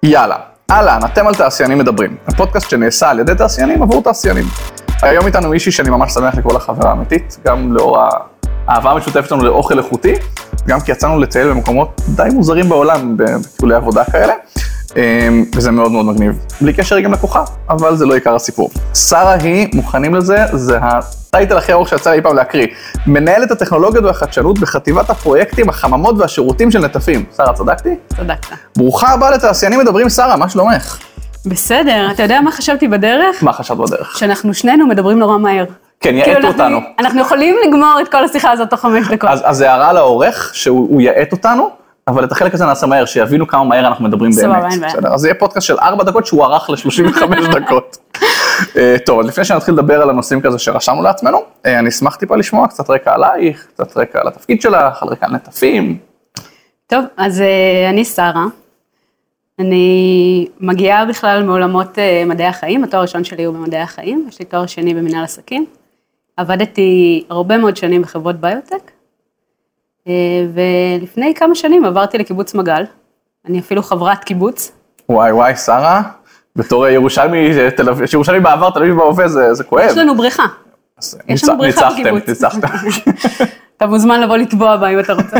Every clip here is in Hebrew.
יאללה, אהלן, אתם על תעשיינים מדברים, הפודקאסט שנעשה על ידי תעשיינים עבור תעשיינים. היום איתנו מישהי שאני ממש שמח לקרוא לה חברה אמיתית, גם לאור האהבה המשותפת לנו לאוכל איכותי, גם כי יצאנו לטייל במקומות די מוזרים בעולם, בטיולי עבודה כאלה, וזה מאוד מאוד מגניב. בלי קשר גם לקוחה, אבל זה לא עיקר הסיפור. שרה היא, מוכנים לזה, זה הטייטל הכי ארוך שיצא לי פעם להקריא. מנהלת הטכנולוגיות והחדשנות בחטיבת הפרויקטים, החממות והשירותים של נטפים. שרה, צדקתי? צדקת. ברוכה הבאה לתעשיינים מדברים, שרה, מה שלומך? בסדר, אתה יודע מה חשבתי בדרך? מה חשבת בדרך? שאנחנו שנינו מדברים נורא מהר. כן, יעט אותנו. אנחנו יכולים לגמור את כל השיחה הזאת תוך 5 דקות. אז זה הערה לעורך שהוא יעט אותנו, אבל את החלק הזה נעשה מהר, שיבינו כמה מהר אנחנו מדברים באמת. בסדר, אז זה יהיה פודקאסט של 4 דקות שהוא ערך ל-35 דקות. טוב, אז לפני שנתחיל לדבר על הנושאים כזה שרשמנו לעצמנו, אני אשמח טיפה לשמוע קצת רקע עלייך, קצת רקע על התפקיד שלך, על רקע על נטפים. טוב, אז אני שרה. אני מגיעה בכלל מעולמות מדעי החיים, התואר הראשון שלי הוא במדעי החיים, יש לי תואר שני במנהל עסקים. עבדתי הרבה מאוד שנים בחברות ביוטק, ולפני כמה שנים עברתי לקיבוץ מגל, אני אפילו חברת קיבוץ. וואי, שרה, בתור ירושלמי בעבר, תל אביב בהווה, זה כואב. יש לנו בריכה. יש לנו בריכה בקיבוץ. ניצחתם. אתה מוזמן לבוא לטבוע בה אם אתה רוצה.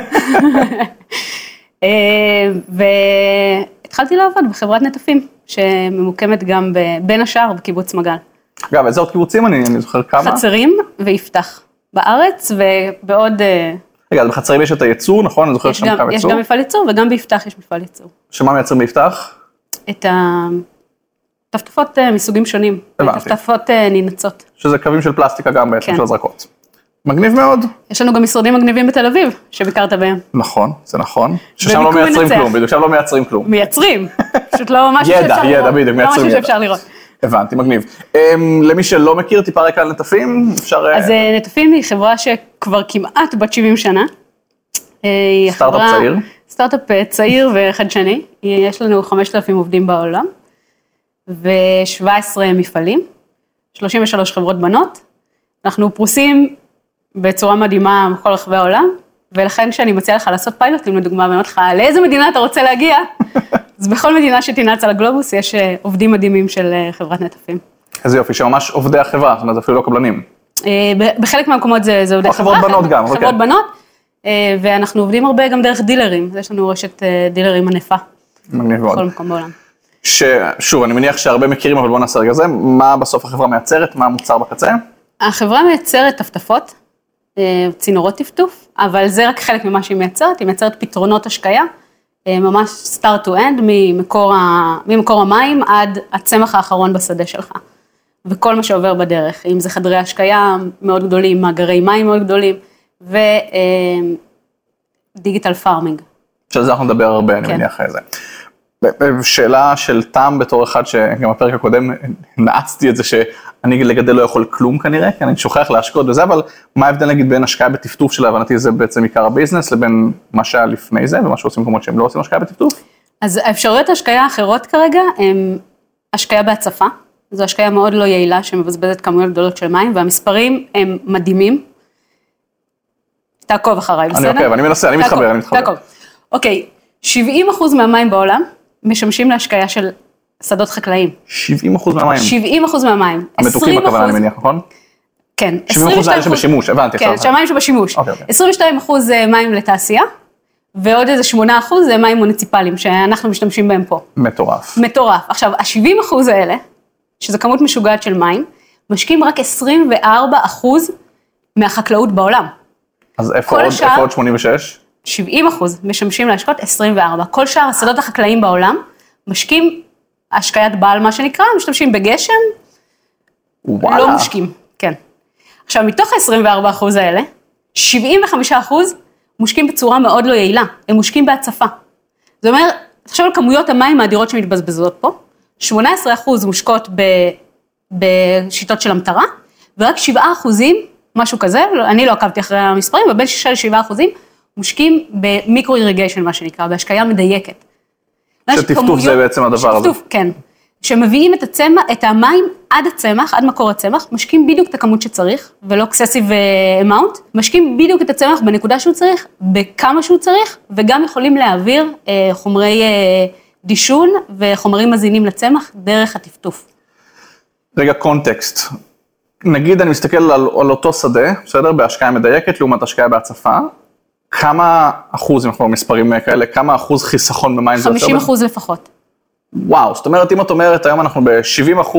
והתחלתי לעבוד בחברת נטפים, שממוקמת גם בין השאר בקיבוץ מגל. אגב, איזה עוד קיבוצים אני זוכר כמה? חצרים ויפתח בארץ ובעוד... רגע, אז בחצרים יש את הייצור, נכון? אני זוכר שם כמה ייצור. יש גם מפעל ייצור וגם ביפתח יש מפעל ייצור. שמה מייצרים ביפתח? את הטפטפות מסוגים שונים. הבנתי. טפטפות ננצות. שזה קווים של פלסטיקה גם בעצם של הזרקות. מגניב מאוד. יש לנו גם משרדים מגניבים בתל אביב, שביקרת בהם. נכון, זה נכון. ששם לא מייצרים כלום, בדיוק, שם לא מייצרים כלום. מייצרים, פשוט לא משהו שאפשר לראות. ידע, בדיוק, מייצרים לא משהו שאפשר לראות. הבנתי, מגניב. למי שלא מכיר, טיפה רקע על נטפים, אפשר... אז נטפים היא חברה שכבר כמעט בת 70 שנה. סטארט-אפ צעיר. סטארט-אפ צעיר וחדשני. יש לנו 5,000 עובדים בעולם, ו17 מפעלים, 33 חברות בנות. אנחנו פרוסים בצורה מדהימה בכל רחבי העולם, ולכן כשאני מציעה לך לעשות פיילוטים, לדוגמה, ואני אומרת לך, לאיזה מדינה אתה רוצה להגיע? אז בכל מדינה שתנעץ על הגלובוס, יש עובדים מדהימים של חברת נטפים. איזה יופי, שממש עובדי החברה, זאת אומרת, אפילו לא קבלנים. בחלק מהמקומות זה עובדי חברה. חברות בנות גם, חברות בנות, ואנחנו עובדים הרבה גם דרך דילרים, יש לנו רשת דילרים ענפה. מגניב מאוד. בכל מקום בעולם. שוב, אני מניח שהרבה מכירים, אבל בואו נעשה רגע זה, מה בסוף החברה מייצרת, מה המוצר בקצה? החברה מייצרת טפטפות, צינורות טפטוף, אבל זה רק חלק ממה שהיא מייצרת, היא מייצרת פתרונות השקיה, ממש start to end, ממקור המים עד הצמח האחרון בשדה שלך, וכל מה שעובר בדרך, אם זה חדרי השקיה מאוד גדולים, מאגרי מים מאוד גדולים, ודיגיטל פארמינג. של זה אנחנו נדבר הרבה, אני מניח איזה. שאלה של טעם בתור אחד, שגם בפרק הקודם נעצתי את זה, שאני לגדל לא יכול כלום כנראה, כי אני שוכח להשקעות וזה, אבל מה ההבדל נגיד בין השקעה בטפטוף של הבנתי, זה בעצם עיקר הביזנס, לבין מה שהיה לפני זה, ומה שעושים מקומות שהם לא עושים השקעה בטפטוף? אז האפשרויות ההשקעה האחרות כרגע, הן השקעה בהצפה, זו השקעה מאוד לא יעילה, שמבזבזת כמויות גדולות של מים, והמספרים הם מדהימים. תעקוב אחריי, בסדר? אני עוקב, אני מנסה, אני מתחבר. תעקוב. אוקיי, 70% מהמים בעולם משמשים להשקיה של שדות חקלאיים. 70% מהמים? 70% מהמים. המתוקים בכוונה, אני מניח, נכון? כן. 70% מהמים שבשימוש, הבנתי. כן, שהמים שבשימוש. 22% זה מים לתעשייה, ועוד איזה 8% זה מים מוניציפליים, שאנחנו משתמשים בהם פה. מטורף. עכשיו, ה-70% האלה, שזו כמות משוגעת של מים, משקיעים רק 24% מהחקלאות בעולם. אז איפה עוד 86? 70% משמשים להשקות 24. כל שאר השדות החקלאיים בעולם משקים השקיית בעל, מה שנקרא, משתמשים בגשם, לא משקים, כן. עכשיו, מתוך ה-24% האלה, 75% מושקים בצורה מאוד לא יעילה, הם מושקים בהצפה. זאת אומרת, תחשוב על כמויות המים האדירות שמתבזבזות פה, 18% מושקות בשיטות של המטרה, ורק 7%, משהו כזה, אני לא עקבתי אחרי המספרים, ובין 6-7%, מושקים במיקרו-איריגיישן, מה שנקרא, בהשקיה מדויקת. שטפטוף זה בעצם הדבר הזה. שטפטוף, כן. שמביאים את המים עד הצמח, עד מקור הצמח, משקים בדיוק את הכמות שצריך, ולא אקססיב אמאונט, משקים בדיוק את הצמח בנקודה שהוא צריך, בכמה שהוא צריך, וגם יכולים להעביר חומרי דישון וחומרים מזינים לצמח דרך הטפטוף. רגע, קונטקסט. נגיד אני מסתכל על אותו שדה, בסדר? בהשקעה מדייקת לעומת השקעה בהצפה. כמה אחוז, אם אנחנו מספרים כאלה, כמה אחוז חיסכון במים זה יוצר? 50% לפחות. וואו, זאת אומרת, אם את אומרת, היום אנחנו ב-70%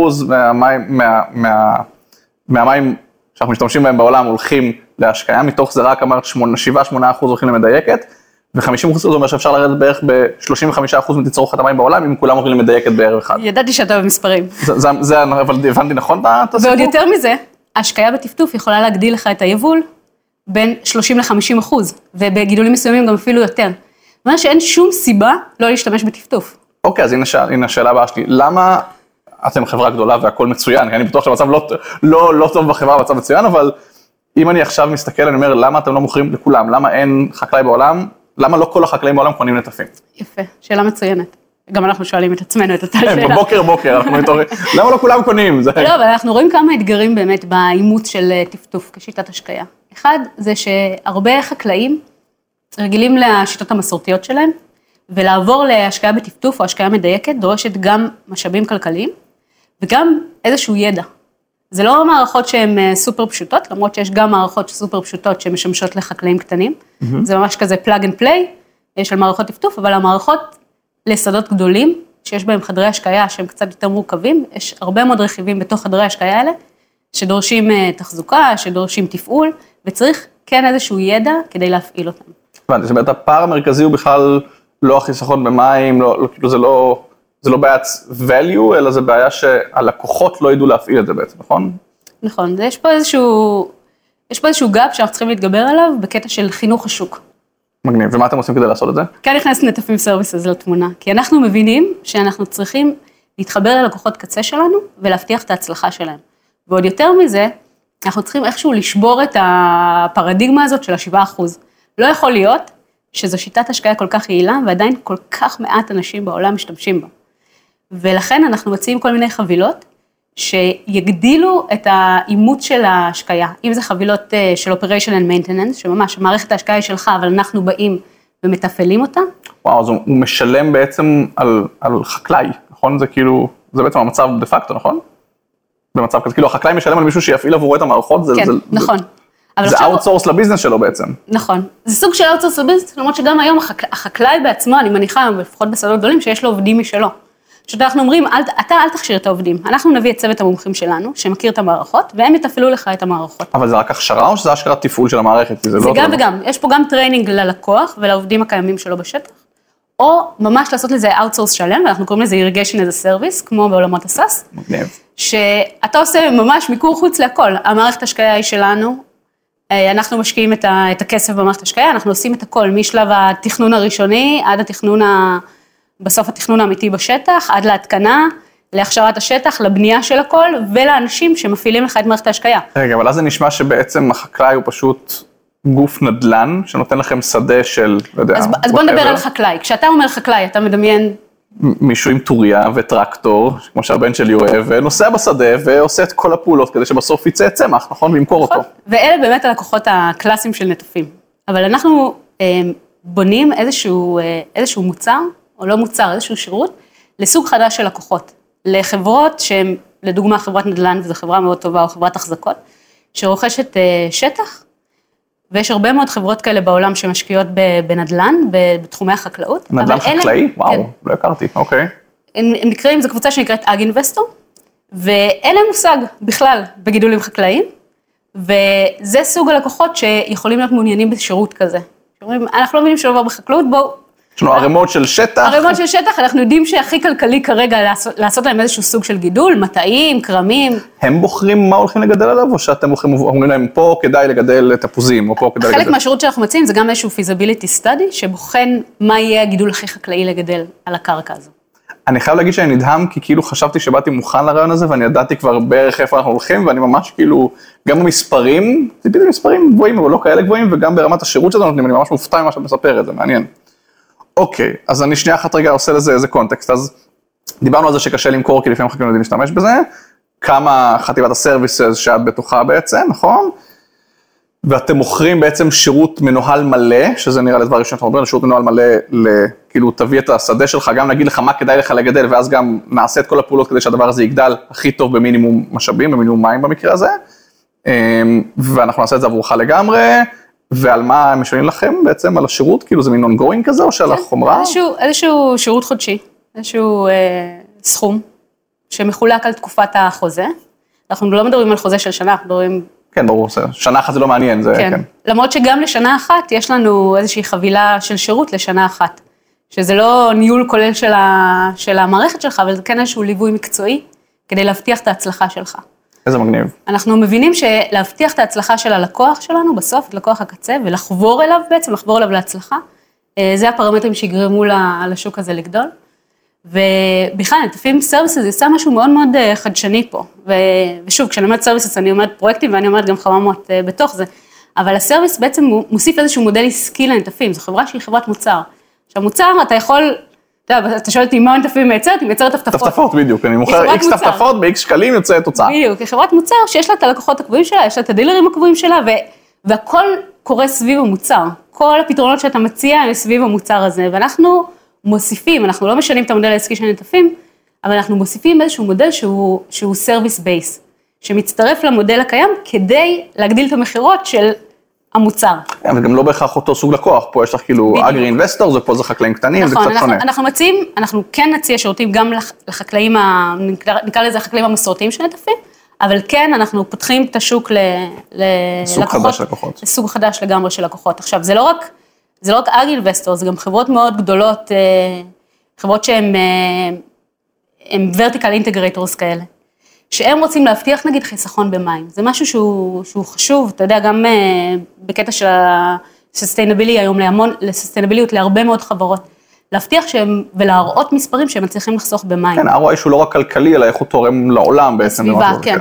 מהמים שאנחנו משתמשים בהם בעולם הולכים להשקעה, מתוך זה רק אמרת 7-8% הולכים למדייקת, ו-50% זה אומר שאפשר לרדת בערך ב-35% מתצרוכת המים בעולם, אם כולם הולכים למדייקת בערב אחד. ידעתי שאתה במספרים. זה, אבל הבנתי נכון את הסיפור? ועוד יותר מזה, ההשקעה בטפטוף יכולה להגדיל לך את היבול בין 30-50%, ובגידולים מסוימים גם אפילו יותר. זאת אומרת שאין שום סיבה לא להשתמש בטפטוף. אוקיי, אז הנה השאלה הבאה שלי. למה אתם חברה גדולה והכל מצוין? אני בטוח שהמצב לא טוב בחברה, המצב מצוין, אבל אם אני עכשיו מסתכל, אני אומר, למה אתם לא מוכרים לכולם? למה אין חקלאי בעולם? למה לא כל החקלאים בעולם קונים נטפים? יפה, שאלה מצוינת. גם אנחנו שואלים את עצמנו את אותה שאלה. בבוקר, אנחנו מתעוררים. למה לא כולם קונים? לא, אבל אנחנו רואים כמה אתגרים באמת באימוץ של טפטוף כשיטת השקיה. אחד, זה שהרבה חקלאים רגילים לשיטות המסורתיות שלהם, ולעבור להשקעה בטפטוף או השקעה מדייקת דורשת גם משאבים כלכליים, וגם איזשהו ידע. זה לא מערכות שהן סופר פשוטות, למרות שיש גם מערכות סופר פשוטות שמשמשות לחקלאים קטנים. זה ממש כזה פלאג אנד פליי של מערכות טפטוף, אבל המערכות לשדות גדולים, שיש בהם חדרי השקיה שהם קצת יותר מורכבים, יש הרבה מאוד רכיבים בתוך חדרי השקיה האלה, שדורשים תחזוקה, שדורשים תפעול, וצריך כן איזשהו ידע כדי להפעיל אותם. זאת אומרת, הפער המרכזי הוא בכלל לא החיסכון במים, כאילו זה לא בעיית value, אלא זה בעיה שהלקוחות לא ידעו להפעיל את זה בעצם, נכון? נכון, יש פה איזשהו גאפ שאנחנו צריכים להתגבר עליו בקטע של חינוך השוק. מגניב, ומה אתם עושים כדי לעשות את זה? כאן נכנס נטפים סרוויסס לתמונה, כי אנחנו מבינים שאנחנו צריכים להתחבר ללקוחות קצה שלנו ולהבטיח את ההצלחה שלהם. ועוד יותר מזה, אנחנו צריכים איכשהו לשבור את הפרדיגמה הזאת של 7%. לא יכול להיות שזו שיטת השקעה כל כך יעילה, ועדיין כל כך מעט אנשים בעולם משתמשים בה. ולכן אנחנו מציעים כל מיני חבילות, שיגדילו את האימות של ההשקיה. אם זה חבילות של Operation and Maintenance, שממש מערכת ההשקיה היא שלך, אבל אנחנו באים ומתפעלים אותה. וואו, אז הוא משלם בעצם על חקלאי, נכון? זה כאילו, זה בעצם המצב דה פקטו, נכון? במצב כזה, כאילו החקלאי משלם על מישהו שיפעיל עבורו את המערכות, כן, נכון. זה אאוטסורס לביזנס שלו בעצם. נכון, זה סוג של אאוטסורס לביזנס, למרות שגם היום החקלאי בעצמו, אני מניחה, לפחות בשדות גדולים, שיש לו עובדים משלו. שאנחנו אומרים, אתה אל תכשיר את העובדים, אנחנו נביא את צוות המומחים שלנו, שמכיר את המערכות, והם יתפעלו לך את המערכות. אבל זה רק הכשרה או שזה השקרת תפעול של המערכת? זה גם וגם, יש פה גם טריינינג ללקוח ולעובדים הקיימים שלו בשטח, או ממש לעשות לזה אאוטסורס שלם, ואנחנו קוראים לזה irrigation as a service, כמו בעולמות הסאס. מגניב. שאתה עושה ממש מיקור חוץ להכל, המערכת השקיה היא שלנו, אנחנו משקיעים את הכסף במערכת השקיה, אנחנו עושים את הכל, משלב התכנון הראשוני, עד בסוף התכנון האמיתי בשטח, עד להתקנה, להכשרת השטח, לבנייה של הכל, ולאנשים שמפעילים לך את מערכת ההשקיה. רגע, אבל אז זה נשמע שבעצם החקלאי הוא פשוט גוף נדל"ן, שנותן לכם שדה של, לא יודע, אז בוא נדבר על חקלאי. כשאתה אומר חקלאי, אתה מדמיין מישהו עם טוריה וטרקטור, כמו שהבן שלי אוהב, ונוסע בשדה ועושה את כל הפעולות כדי שבסוף יצא צמח, נכון? וימכור אותו. ואלה באמת הלקוחות הקלאסיים של נטפים. אבל אנחנו בונים איזשהו מוצר, או לא מוצר, איזשהו שירות, לסוג חדש של לקוחות. לחברות שהן, לדוגמה, חברת נדל"ן, וזו חברה מאוד טובה, או חברת החזקות, שרוכשת שטח, ויש הרבה מאוד חברות כאלה בעולם שמשקיעות בנדל"ן, בתחומי החקלאות. נדל"ן חקלאי? וואו, לא הכרתי, אוקיי. הם נקראים, זו קבוצה שנקראת אג אינבסטור, ואין להם מושג בכלל בגידולים חקלאיים, וזה סוג הלקוחות שיכולים להיות מעוניינים בשירות כזה. שאומרים, אנחנו לא מבינים שעובר בחקלאות, בואו. יש לנו ערימות של שטח. ערימות של שטח, אנחנו יודעים שהכי כלכלי כרגע לעשות להם איזשהו סוג של גידול, מטעים, קרמים. הם בוחרים מה הולכים לגדל עליו, או שאתם אומרים להם, פה כדאי לגדל תפוזים, או פה כדאי לגדל? חלק מהשירות שאנחנו מציעים זה גם איזשהו feasibility study, שבוחן מה יהיה הגידול הכי חקלאי לגדל על הקרקע הזו. אני חייב להגיד שאני נדהם, כי כאילו חשבתי שבאתי מוכן לרעיון הזה, ואני ידעתי כבר בערך איפה אנחנו הולכים, ואני ממש כאילו, גם במספרים, ציפיתי מספרים גבוהים, אבל לא כאלה גבוהים, וגם ברמת השירות שאתה נותנים, אני ממש מופתע ממה שאת מספרת, זה מעניין. אוקיי, אז אני שנייה אחת רגע עושה לזה איזה קונטקסט, אז דיברנו על זה שקשה למכור, כי לפעמים חקלאים יודעים להשתמש בזה, כמה חטיבת הסרוויסס שאת בתוכה בעצם, נכון? ואתם מוכרים בעצם שירות מנוהל מלא, שזה נראה לדבר ראשון, אנחנו מדברים, שירות מנוהל מלא, כאילו תביא את השדה שלך, גם נגיד לך מה כדאי לך לגדל, ואז גם נעשה את כל הפעולות כדי שהדבר הזה יגדל הכי טוב במינימום משאבים, במינימום מים במקרה הזה, ואנחנו נעשה את זה עבורך לגמרי, ועל מה הם משלמים לכם בעצם, על השירות, כאילו זה מין ongoing כזה, או שעל החומרה? איזשהו שירות חודשי, איזשהו סכום, שמחולק על תקופת החוזה. אנחנו לא מדברים על חוזה של שנה, אנחנו מדברים... כן, ברור, שנה אחת זה לא מעניין, זה כן. למרות שגם לשנה אחת יש לנו איזושהי חבילה של שירות לשנה אחת, שזה לא ניהול כולל של המערכת שלך, אבל זה כן איזשהו ליווי מקצועי, כדי להבטיח את ההצלחה שלך. איזה מגניב. אנחנו מבינים שלהבטיח את ההצלחה של הלקוח שלנו, בסוף, את לקוח הקצה, ולחבור אליו בעצם, לחבור אליו להצלחה, זה הפרמטרים שיגרמו לשוק הזה לגדול. ובכלל, נטפים סרוויסס, זה עושה משהו מאוד מאוד חדשני פה. ושוב, כשאני אומרת סרוויסס, אני אומרת פרויקטים, ואני אומרת גם חממות בתוך זה. אבל הסרוויס בעצם מוסיף איזשהו מודל עסקי לנטפים, זו חברה שהיא חברת מוצר. עכשיו, מוצר, אתה יכול, אתה שואל אותי מה נטפים מייצרת, היא מייצרת טפטפות. טפטפות, בדיוק, אני מוכר X טפטפות, ב-X שקלים יוצא תוצאה. בדיוק, היא חברת מוצר שיש לה את הלקוחות הקבועים שלה, יש לה את הדילרים הקבועים שלה, והכל קורה סביב המוצר. כל הפתרונות שאתה מציע הם סביב המוצר הזה, ואנחנו מוסיפים, אנחנו לא משנים את המודל העסקי של נטפים, אבל אנחנו מוסיפים איזשהו מודל שהוא service base, שמצטרף למודל הקיים כדי להגדיל את המחירות של המוצר. אבל גם לא בהכרח אותו סוג לקוח, פה יש לך כאילו אגרי אינבסטור, ופה זה חקלאים קטנים, זה קצת שונה. אנחנו כן נציע שירותים גם לחקלאים, נקרא לזה החקלאים המסורתיים של נטפים, אבל כן אנחנו פותחים את השוק ללקוחות, לסוג חדש לגמרי של לקוחות. עכשיו, זה לא רק אגרי אינבסטור, זה גם חברות מאוד גדולות, חברות שהן vertical integrators כאלה. שהם רוצים להבטיח, נגיד, חיסכון במים. זה משהו שהוא חשוב, אתה יודע, גם בקטע של ה-sustainability היום, לסוסטיינביליות להרבה מאוד חברות, להבטיח שהם, ולהראות מספרים שהם מצליחים לחסוך במים. כן, ה-ROI שהוא לא רק כלכלי, אלא איך הוא תורם לעולם בעצם. סביבה, כן.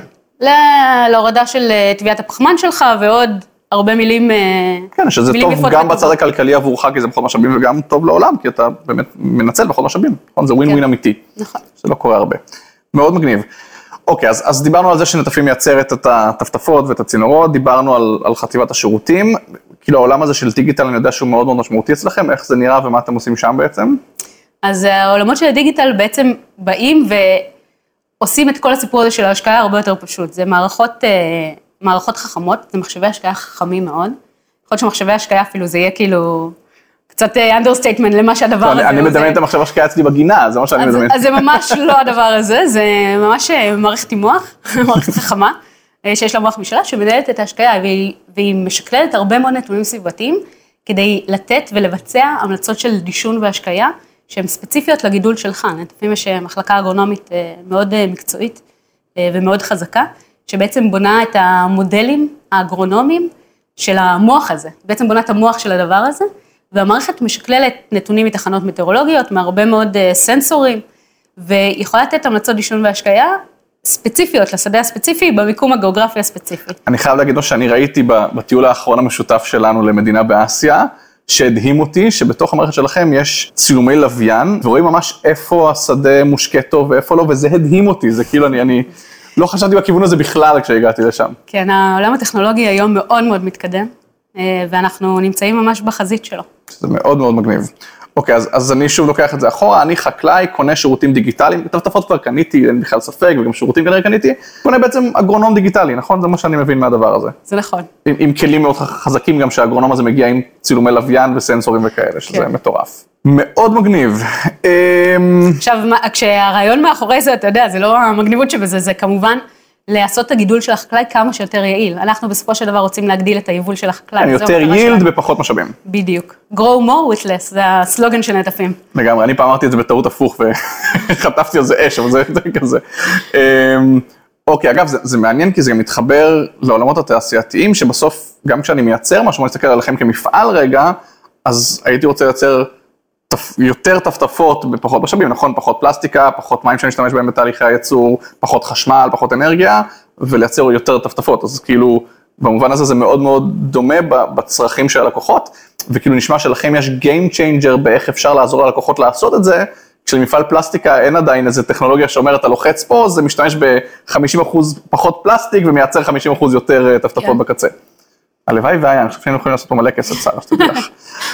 להורדה של טביעת הפחמן שלך, ועוד הרבה מילים כן, שזה טוב גם בצד הכלכלי עבורך, כי זה פחות משאבים, וגם טוב לעולם, כי אתה באמת מנצל פחות משאבים. זה ווין-ווין אמיתי. נכון. זה לא קורה הרבה. מאוד מגניב. אוקיי, אז דיברנו על זה שנטפים מייצרת את הטפטפות ואת הצינורות, דיברנו על חטיבת השירותים, כאילו העולם הזה של דיגיטל, אני יודע שהוא מאוד מאוד משמעותי אצלכם, איך זה נראה ומה אתם עושים שם בעצם? אז העולמות של הדיגיטל בעצם באים ועושים את כל הסיפור הזה של ההשקעה הרבה יותר פשוט, זה מערכות חכמות, זה מחשבי השקעה חכמים מאוד, יכול להיות שמחשבי השקעה אפילו זה יהיה כאילו... קצת understatement למה שהדבר הזה. אני מדמיין את המחשב השקעה אצלי בגינה, זה מה שאני מדמיין. אז זה ממש לא הדבר הזה, זה ממש מערכת עם מוח, מערכת חכמה, שיש לה מוח משלה, שמנהלת את ההשקעה, והיא משקללת הרבה מאוד נתונים סביבתיים, כדי לתת ולבצע המלצות של דישון והשקעה, שהן ספציפיות לגידול שלך. נטפים יש מחלקה אגרונומית מאוד מקצועית ומאוד חזקה, שבעצם בונה את המודלים האגרונומיים של המוח הזה, בעצם בונה את המוח של הדבר הזה, והמערכת משקללת נתונים מתחנות מטאורולוגיות, מהרבה מאוד סנסורים, ויכולה לתת המלצות דישון והשקעה ספציפיות, לשדה הספציפי, במיקום הגיאוגרפי הספציפי. אני חייב להגיד לו שאני ראיתי בטיול האחרון המשותף שלנו למדינה באסיה, שהדהים אותי שבתוך המערכת שלכם יש צילומי לוויין, ורואים ממש איפה השדה מושקע טוב ואיפה לא, וזה הדהים אותי, זה כאילו אני לא חשבתי בכיוון הזה בכלל כשהגעתי לשם. כן, העולם הטכנולוגי היום מאוד מאוד מתקדם, ואנחנו נמצאים ממש בחזית שלו. זה מאוד מאוד מגניב. אוקיי, אז אני שוב לוקח את זה אחורה, אני חקלאי, קונה שירותים דיגיטליים, טפטפות כבר קניתי, אין בכלל ספק, וגם שירותים כנראה קניתי, קונה בעצם אגרונום דיגיטלי, נכון? זה מה שאני מבין מהדבר הזה. זה נכון. עם כלים מאוד חזקים גם שהאגרונום הזה מגיע עם צילומי לוויין וסנסורים וכאלה, שזה מטורף. מאוד מגניב. עכשיו, כשהרעיון מאחורי זה, אתה יודע, זה לא המגניבות שבזה, זה כמובן לעשות את הגידול של החקלאי כמה שיותר יעיל. אנחנו בסופו של דבר רוצים להגדיל את היבול של החקלאי. יותר יילד בפחות משאבים. בדיוק. grow more with less, זה הסלוגן של נטפים. לגמרי, אני פעם אמרתי את זה בטעות הפוך וחטפתי על זה אש, אבל זה כזה. אוקיי, אגב, זה מעניין כי זה גם מתחבר לעולמות התעשייתיים, שבסוף, גם כשאני מייצר משהו, אני מסתכל עליכם כמפעל רגע, אז הייתי רוצה לייצר יותר טפטפות בפחות משאבים, נכון? פחות פלסטיקה, פחות מים שאני אשתמש בהם בתהליכי הייצור, פחות חשמל, פחות אנרגיה, ולייצר יותר טפטפות. אז כאילו, במובן הזה זה מאוד מאוד דומה בצרכים של הלקוחות, וכאילו נשמע שלכם יש game changer באיך אפשר לעזור ללקוחות לעשות את זה, כשלמפעל פלסטיקה אין עדיין איזו טכנולוגיה שאומרת, אתה לוחץ פה, זה משתמש ב-50% פחות פלסטיק, ומייצר 50% יותר טפטפות בקצה. הלוואי והיה, אני חושב שהיינו יכולים לעשות פה מלא כסף צער, שתדעי לך.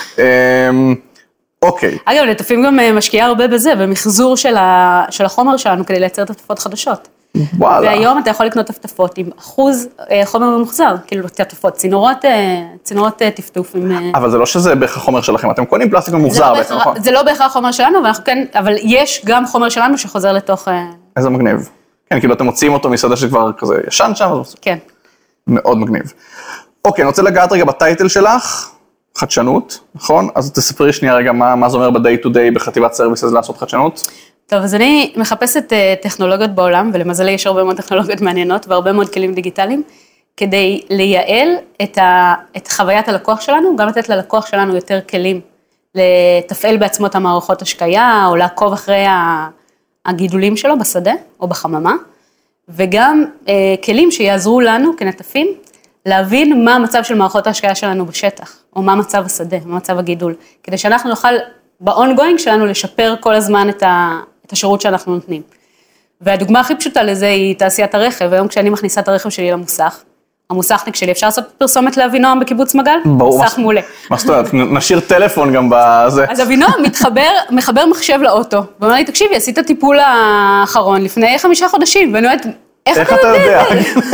אוקיי. אגב, נטפים גם משקיעה הרבה בזה, במחזור של החומר שלנו, כדי לייצר טפטפות חדשות. וואלה. והיום אתה יכול לקנות טפטפות עם אחוז חומר ממוחזר, כאילו טפטפות, צינורות טפטוף עם... אבל זה לא שזה בהכרח חומר שלכם, אתם קונים פלסטיק ממוחזר בעצם, נכון? זה לא בהכרח חומר שלנו, אבל יש גם חומר שלנו שחוזר לתוך... איזה מגניב. כן, כאילו אתם מוציאים אותו מסעדה שכבר כזה ישן שם, אז... כן. מאוד מגניב. אוקיי, אני רוצה לגעת רגע בטייטל שלך, חדשנות, נכון? אז תספרי שנייה רגע מה זה אומר ב-day to day בחטיבת סרוויסס לעשות חדשנות. טוב, אז אני מחפשת טכנולוגיות בעולם, ולמזלי יש הרבה מאוד טכנולוגיות מעניינות והרבה מאוד כלים דיגיטליים, כדי לייעל את חוויית הלקוח שלנו, גם לתת ללקוח שלנו יותר כלים לתפעל בעצמו את המערכות השקיה, או לעקוב אחרי הגידולים שלו בשדה או בחממה, וגם כלים שיעזרו לנו כנטפים, להבין מה המצב של מערכות ההשקיה שלנו בשטח, או מה מצב השדה, מה מצב הגידול, כדי שאנחנו נוכל ב-ongoing שלנו לשפר כל הזמן את השירות שאנחנו נותנים. והדוגמה הכי פשוטה לזה היא תעשיית הרכב, והיום כשאני מכניסה את הרכב שלי למוסך, המוסכניק שלי, אפשר לעשות פרסומת לאבינועם בקיבוץ מגל? ברור. מוסך מעולה. מה זאת אומרת, נשאיר טלפון גם בזה. אז אבינועם מחבר מחשב לאוטו, ואומר לי, תקשיבי, עשית טיפול האחרון לפני 5 חודשים, ואני אומרת, איך אתה יודע?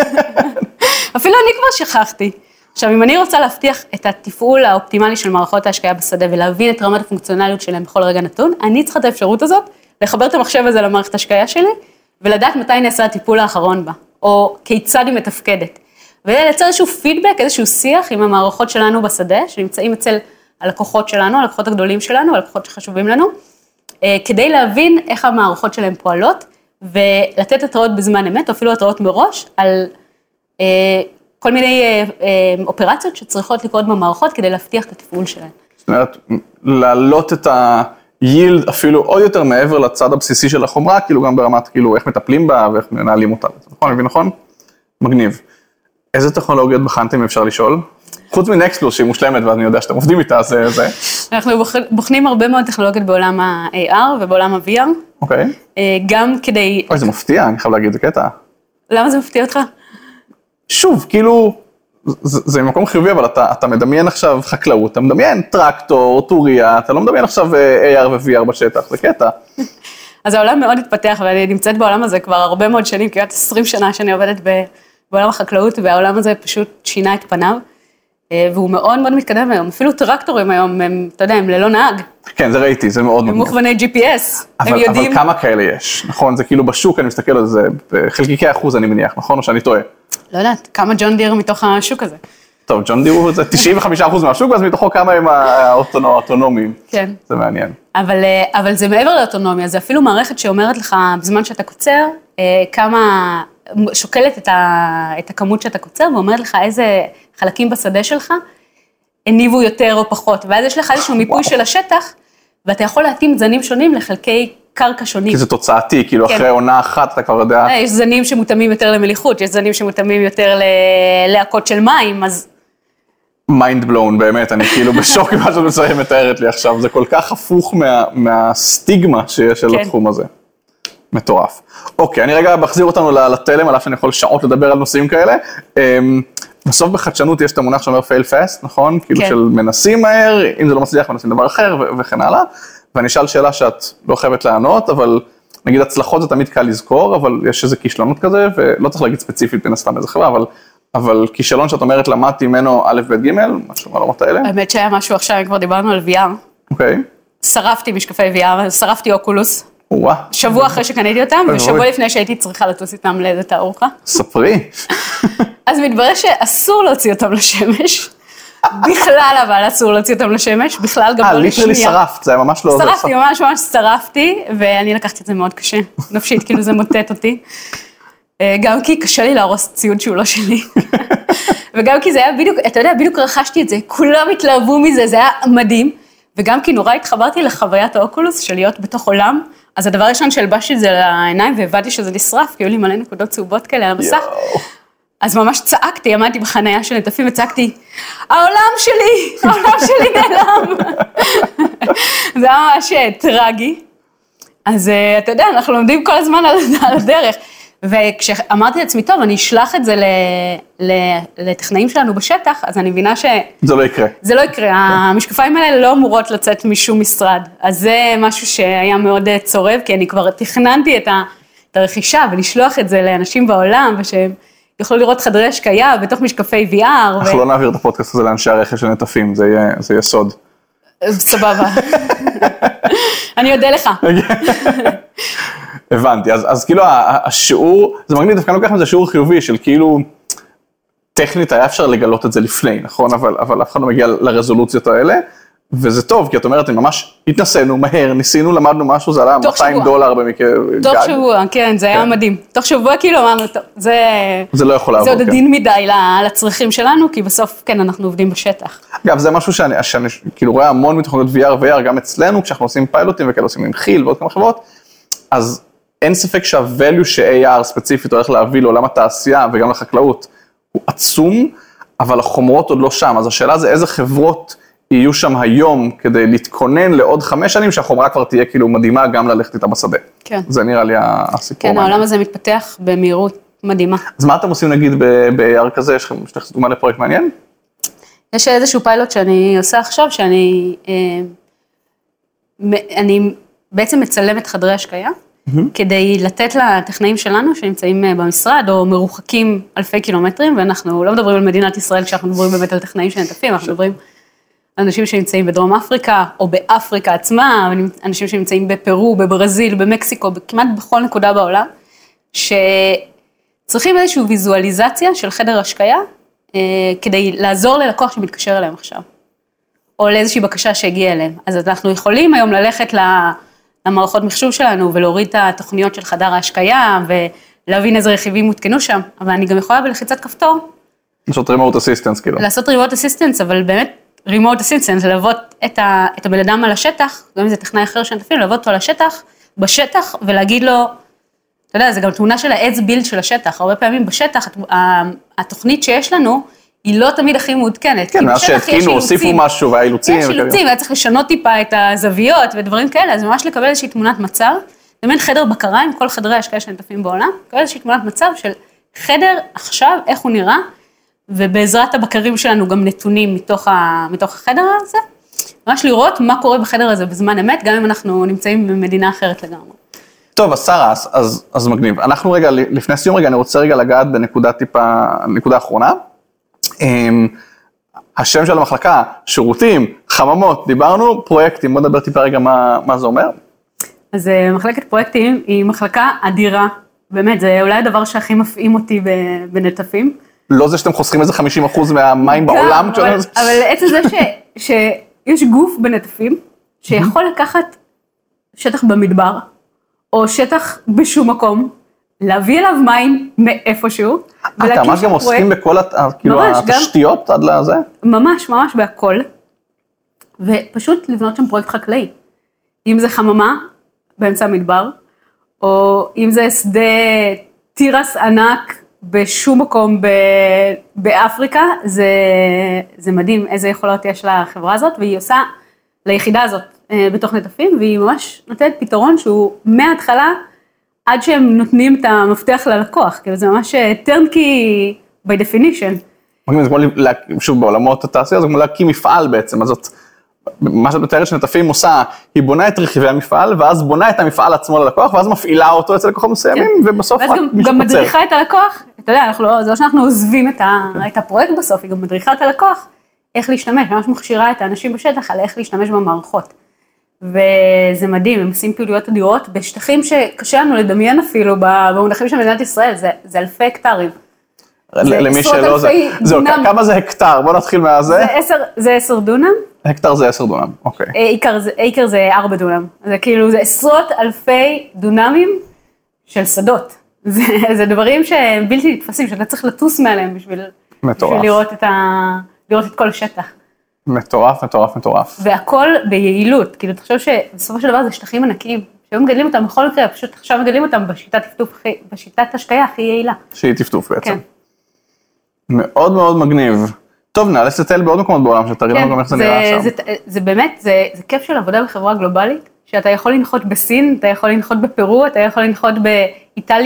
אפילו אני כבר שכחתי. עכשיו, אם אני רוצה להבטיח את התפעול האופטימלי של מערכות ההשקיה בשדה, ולהבין את רמת הפונקציונליות שלהם בכל רגע נתון, אני צריכה את האפשרות הזאת, לחבר את המחשב הזה למערכת ההשקיה שלי, ולדעת מתי נעשה הטיפול האחרון בה, או כיצד היא מתפקדת. ולייצר איזשהו פידבק, איזשהו שיח עם המערכות שלנו בשדה, שנמצאים אצל הלקוחות שלנו, הלקוחות הגדולים שלנו, הלקוחות שחשובים לנו, כדי להבין איך המערכות שלהם פועלות, ולתת התראות בזמן אמת, או אפילו התראות מראש, על כל מיני אופרציות שצריכות לקרות במערכות, כדי להבטיח את התפעול שלהם. זאת אומרת, להעלות את ה-yield אפילו עוד יותר מעבר לצד הבסיסי של החומרה, כאילו גם ברמת, כאילו, איך מטפלים בה ואיך מנהלים אותה. נכון, מבין נכון? מגניב. איזה טכנולוגיות בחנתם אפשר לשאול? חוץ מנקספלוס שהיא מושלמת, ואני יודע שאתם עובדים איתה, זה. אנחנו בוחנים הרבה מאוד טכנולוגיות בעולם ה-AR ובעולם ה-VR. אוקיי. גם כדי... אוי, זה מפתיע, אני חייב להגיד, זה קטע. למה זה מפתיע אותך? שוב, כאילו, זה מקום חיובי, אבל אתה מדמיין עכשיו חקלאות, אתה מדמיין טרקטור, טוריה, אתה לא מדמיין עכשיו AR ו-VR בשטח, זה קטע. אז העולם מאוד התפתח, ואני נמצאת בעולם הזה כבר הרבה מאוד שנים, כמעט 20 שנה שאני עובדת בעולם החקלאות, והעולם הזה פשוט שינה את פניו, והוא מאוד מאוד מתקדם היום. אפילו טרקטורים היום, הם, אתה יודע, הם ללא נהג. כן, זה ראיתי, זה מאוד הם מוכווני GPS, הם יודעים... אבל כמה כאלה יש, נכון? זה כאילו בשוק, אני מסתכל על זה, בחלקיקי אחוז אני מניח, נכון? או שאני טועה? לא יודעת, כמה ג'ון דיר מתוך השוק הזה. טוב, ג'ון דיר הוא 95% מהשוק, ואז מתוכו כמה הם האוטונומיים. כן. זה מעניין. אבל זה מעבר לאוטונומיה, זה אפילו מערכת שאומרת לך, בזמן שאתה קוצר, כמה... שוקלת את הכמות שאתה קוצר, ואומרת לך איזה חלקים בשדה שלך, הניבו יותר או פחות, ואז יש לך איזשהו מיפוי של השטח, ואתה יכול להתאים זנים שונים לחלקי קרקע שונים. כי זה תוצאתי, כאילו אחרי עונה אחת אתה כבר יודע. יש זנים שמותאמים יותר למליחות, יש זנים שמותאמים יותר להקות של מים, אז... מיינד בלון, באמת, אני כאילו בשוק מה שאת מצרים מתארת לי עכשיו, זה כל כך הפוך מהסטיגמה שיש של התחום הזה. מטורף. אוקיי, אני רגע מחזיר אותנו לתלם, על אף שאני יכול שעות לדבר על נושאים כאלה. בסוף בחדשנות יש את המונח שאומר fail fast, נכון? כאילו של מנסים מהר, אם זה לא מצליח, מנסים דבר אחר וכן הלאה. ואני אשאל שאלה שאת לא חייבת לענות, אבל נגיד הצלחות זה תמיד קל לזכור, אבל יש איזה כישלונות כזה, ולא צריך להגיד ספציפית בין הסתם איזה חברה, אבל כישלון שאת אומרת למדתי ממנו א', ב', ג', משהו מהלומות האלה. האמת שהיה משהו עכשיו, כבר דיברנו על VR. אוקיי. שרפתי משקפי VR, שרפתי אוקולוס. שבוע אחרי שקניתי אותם, ושבוע לפני שהייתי צריכה לטוס איתם לאיזה תערוכה. ספרי. אז מתברר שאסור להוציא אותם לשמש. בכלל אבל אסור להוציא אותם לשמש, בכלל גם לא לשנייה. ליטרלי שרפת, זה ממש לא... שרפתי, ממש שרפתי, ואני לקחתי את זה מאוד קשה. נפשית, כאילו זה מוטט אותי. גם כי קשה לי להרוס ציוד שהוא לא שלי. וגם כי זה היה בדיוק, אתה יודע, בדיוק רכשתי את זה, כולם התלהבו מזה, זה היה מדהים. וגם כי נורא התחברתי לחוויית האוקולוס של להיות בתוך עולם, אז הדבר הראשון שהלבשתי את זה לעיניים, והבנתי שזה נשרף, כי היו לי מלא נקודות צהובות כאלה על המסך. אז ממש צעקתי, עמדתי בחנייה של נטפים וצעקתי, העולם שלי נעלם. זה היה ממש טרגי. אז אתה יודע, אנחנו לומדים כל הזמן על הדרך. וכשאמרתי לעצמי, טוב, אני אשלח את זה לטכנאים שלנו בשטח, אז אני מבינה זה לא יקרה. זה לא יקרה, המשקפיים האלה לא אמורות לצאת משום משרד, אז זה משהו שהיה מאוד צורב, כי אני כבר תכננתי את הרכישה, ולשלוח את זה לאנשים בעולם, ושהם יוכלו לראות חדרי השקיה בתוך משקפי VR. אנחנו לא נעביר את הפודקאסט הזה לאנשי הרכש של נטפים, זה יהיה סוד. סבבה. אני יודע לך. הבנתי, אז כאילו השיעור, זה מגניב, דווקא אני לוקח מזה שיעור חיובי של כאילו, טכנית היה אפשר לגלות את זה לפני, נכון? אבל אף אחד לא מגיע לרזולוציות האלה, וזה טוב, כי את אומרת, ממש התנסינו, מהר, ניסינו, למדנו משהו, זה עלה $200 במקרה גג. תוך שבוע, כן, זה היה מדהים. תוך שבוע כאילו אמרנו, טוב, זה לא יכול לעבור, זה עוד עדין מדי לצרכים שלנו, כי בסוף, כן, אנחנו עובדים בשטח. אגב, זה משהו שאני כאילו רואה המון מתוכניות VR, גם אצלנו, כשאנחנו עושים פיילוטים וכאלה עושים עם חיל ועוד כמה חברות, אז אין ספק שה-value ש-AR ספציפית הולך להביא לעולם התעשייה וגם לחקלאות הוא עצום, אבל החומרות עוד לא שם. אז השאלה זה איזה חברות יהיו שם היום כדי להתכונן לעוד 5 שנים שהחומרה כבר תהיה כאילו מדהימה גם ללכת איתה בשדה. כן. זה נראה לי הסיפור. כן, העולם הזה מתפתח במהירות מדהימה. אז מה אתם עושים נגיד ב-AR כזה? יש לכם דוגמה לפרויקט מעניין? יש איזשהו פיילוט שאני עושה עכשיו, שאני בעצם מצלמת חדרי השקיה, כדי לתת לטכנאים שלנו שנמצאים במשרד, או מרוחקים אלפי קילומטרים, ואנחנו לא מדברים על מדינת ישראל, כשאנחנו מדברים באמת על טכנאים שנטפים, אנחנו מדברים על אנשים שנמצאים בדרום אפריקה, או באפריקה עצמה, אנשים שנמצאים בפרו, בברזיל, במקסיקו, כמעט בכל נקודה בעולם, שצריכים איזושהי ויזואליזציה של חדר השקיה, כדי לעזור ללקוח שמתקשר אליהם עכשיו, או לאיזושהי בקשה שהגיעה אליהם. אז אנחנו יכולים היום ללכת למערכות מחשוב שלנו, ולהוריד את התוכניות של חדר ההשקיה, ולהבין איזה רכיבים מותקנו שם, אבל אני גם יכולה בלחיצת כפתור. לעשות remote assistance כאילו. לעשות remote assistance, אבל באמת remote assistance, ללוות את הבן אדם על השטח, גם אם זה טכנאי אחר שנטפים, ללוות אותו על השטח, בשטח, ולהגיד לו, אתה יודע, זה גם תמונה של ה-Ads build של השטח, הרבה פעמים בשטח, התוכנית שיש לנו, היא לא תמיד הכי מעודכנת. כן, מאז שהתקינו, הוסיפו משהו, והאילוצים. יש אילוצים, והיה צריך לשנות טיפה את הזוויות ודברים כאלה, אז ממש לקבל איזושהי תמונת מצב, זה מעין חדר בקרה עם כל חדרי ההשקיה שנטפים בעולם, לקבל איזושהי תמונת מצב של חדר עכשיו, איך הוא נראה, ובעזרת הבקרים שלנו גם נתונים מתוך החדר הזה, ממש לראות מה קורה בחדר הזה בזמן אמת, גם אם אנחנו נמצאים במדינה אחרת לגמרי. טוב, אז שרה, אז מגניב. אנחנו רגע, לפני סיום רגע, אני רוצה רגע לגעת נקודה אחרונה. השם של המחלקה, שירותים, חממות, דיברנו, פרויקטים, בוא נדבר טיפה רגע מה זה אומר. אז מחלקת פרויקטים היא מחלקה אדירה, באמת, זה אולי הדבר שהכי מפעים אותי בנטפים. לא זה שאתם חוסכים איזה 50% מהמים בעולם. אבל עצם זה שיש גוף בנטפים, שיכול לקחת שטח במדבר, או שטח בשום מקום, להביא אליו מים מאיפשהו. אתה ממש גם עוסקים בכל התשתיות עד לזה? ממש, ממש בהכל. ופשוט לבנות שם פרויקט חקלאי. אם זה חממה באמצע המדבר, או אם זה שדה תירס ענק בשום מקום באפריקה, זה מדהים איזה יכולות יש לחברה הזאת, והיא עושה ליחידה הזאת בתוך נטפים, והיא ממש נותנת פתרון שהוא מההתחלה, עד שהם נותנים את המפתח ללקוח, כאילו זה ממש turnkey by definition. זה כמו, שוב, בעולמות התעשייה, זה כמו להקים מפעל בעצם, אז מה שאת מתארת שנטפים עושה, היא בונה את רכיבי המפעל, ואז בונה את המפעל עצמו ללקוח, ואז מפעילה אותו אצל לקוחות מסוימים, ובסוף רק מישהו קוצר. גם מדריכה את הלקוח, אתה יודע, זה לא שאנחנו עוזבים את הפרויקט בסוף, היא גם מדריכה את הלקוח, איך להשתמש, ממש מכשירה את האנשים בשטח, על איך להשתמש במערכות. וזה מדהים, הם עושים פעילויות אדירות בשטחים שקשה לנו לדמיין אפילו, במונחים של מדינת ישראל, זה אלפי הקטרים. למי שלא זה, זהו, כמה זה הקטר? בוא נתחיל מהזה. זה 10 דונם. הקטר זה 10 דונם, אוקיי. איקר זה 4 דונם. זה כאילו, זה עשרות אלפי דונמים של שדות. זה דברים שהם בלתי נתפסים, שאתה צריך לטוס מעליהם בשביל לראות את כל השטח. מטורף, מטורף, מטורף. והכל ביעילות, כאילו תחשוב שבסופו של דבר זה שטחים ענקיים, שהיום מגדלים אותם בכל מקרה, פשוט עכשיו מגדלים אותם בשיטת השקיה הכי יעילה. שהיא טפטוף בעצם. כן. מאוד מאוד מגניב. טוב, נאלץ לטייל בעוד מקומות בעולם, שתראי לנו גם איך זה נראה שם. זה באמת, זה כיף של עבודה בחברה גלובלית, שאתה יכול לנחות בסין, אתה יכול לנחות בפרו, אתה יכול לנחות באיטליה,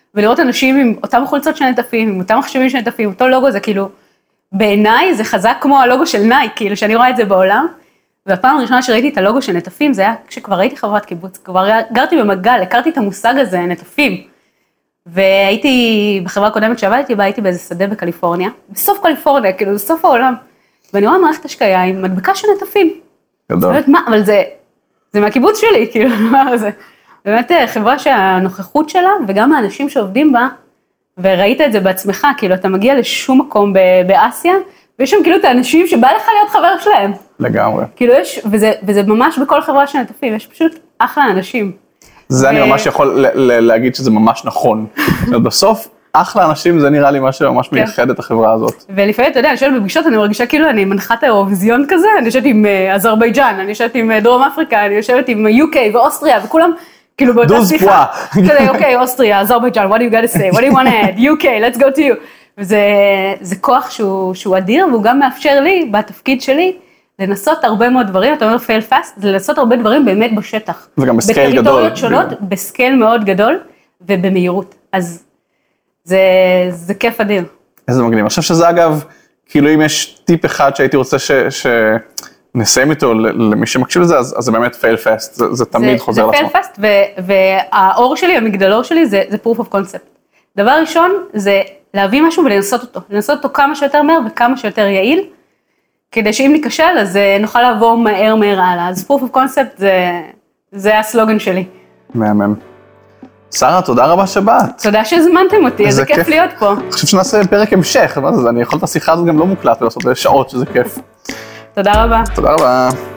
ולראות אנשים עם אותם חולצות של נטפים, עם אותם מחשבים של נטפים, אותו לוגו, זה כאילו, בעיניי זה חזק כמו הלוגו של נייק, כאילו שאני רואה את זה בעולם, והפעם הראשונה שראיתי את הלוגו של נטפים, זה היה כשכבר הייתי חברת קיבוץ, כבר גרתי במגל, הכרתי את המושג הזה, נטפים, והייתי, בחברה הקודמת שעבדתי בה, הייתי באיזה שדה בקליפורניה, בסוף קליפורניה, כאילו, בסוף העולם, ואני רואה מערכת השקיה עם מדבקה של נטפים. גדול. מה, אבל זה מהקיבוץ שלי, כאילו, זה באמת חברה שהנוכחות שלה, וגם האנשים שעובדים בה, וראית את זה בעצמך, כאילו, אתה מגיע לשום מקום באסיה, ויש שם כאילו את האנשים שבא לך להיות חבר שלהם. לגמרי. כאילו יש, וזה ממש בכל חברה של נטפים, יש פשוט אחלה אנשים. זה אני ממש יכול להגיד שזה ממש נכון. בסוף, אחלה אנשים זה נראה לי מה שממש מייחד את החברה הזאת. ולפעמים, אתה יודע, אני יושבת בפגישות, אני מרגישה כאילו אני מנחת האירוויזיון כזה, אני יושבת עם אזרבייג'אן, אני יושבת עם דרום אפריקה, אני יושבת עם UK ואוסטריה, וכולם כאילו באותה שיחה. כזה, אוקיי, אוסטריה, אזרבייג'אן, what do you got to say, what do you want to add, UK, let's go to you. וזה כוח שהוא אדיר, והוא גם מאפשר לי, בתפקיד שלי, לנסות הרבה מאוד דברים, אתה אומר fail fast, זה לנסות הרבה דברים באמת בשטח. וגם בסקייל גדול. בטריטוריות שונות, בסקייל מאוד גדול, ובמהירות. אז זה כיף אדיר. איזה מגניב. אני חושב שזה אגב, כאילו אם יש טיפ אחד שהייתי רוצה שנסיים איתו למי שמקשיב לזה, אז זה באמת fail fast, זה תמיד חוזר לעצמו. זה fail fast, והאור שלי, המגדלור שלי, זה proof of concept. דבר ראשון, זה להביא משהו ולנסות אותו. לנסות אותו כמה שיותר מהר וכמה שיותר יעיל, כדי שאם ניכשל, אז נוכל לעבור מהר הלאה. אז proof of concept זה הסלוגן שלי. מהמם. שרה, תודה רבה שבאת. תודה שהזמנתם אותי, איזה כיף להיות פה. אני חושב שנעשה פרק המשך, אני יכול את השיחה הזאת גם לא מוקלט ולעשות שעות, שזה כיף. תודה רבה. תודה רבה.